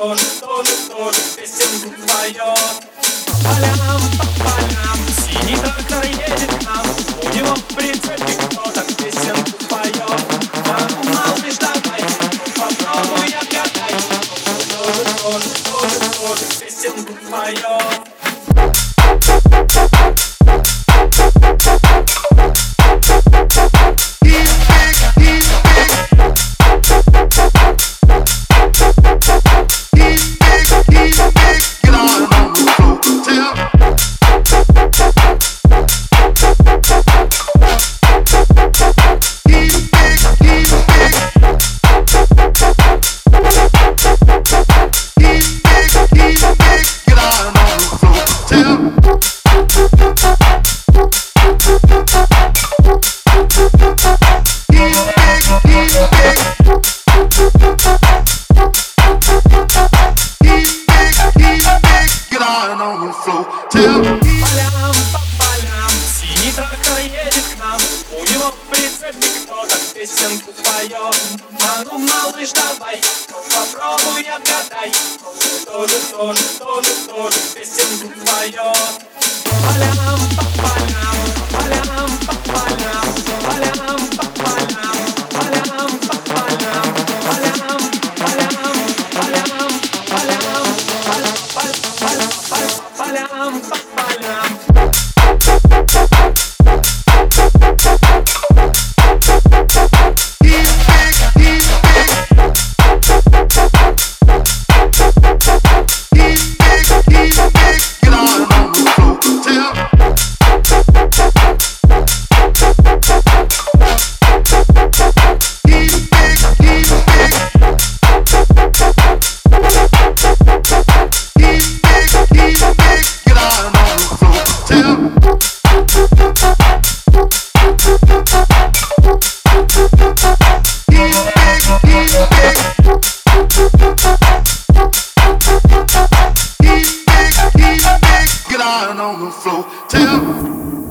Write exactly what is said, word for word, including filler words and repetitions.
тоже, тоже, тоже песенку поет. По полям, по полям, синий трактор едет к нам, у него в прицепе кто-то песенку поет. А ну, малыш, давай, попробуй отгадай, тоже, тоже, тоже, тоже песенку поет. Полям, по полям, синий трактор едет к нам, у него в прицепе кто-то песенку поет. А ну, малыш, давай, попробуй отгадай, тоже, тоже, тоже, тоже песенку поет. Полям, по полям, полям, по полям, полям, по полям, полям, по полям, полям, полям, полям, полям, полям, по полям. On the floor, tell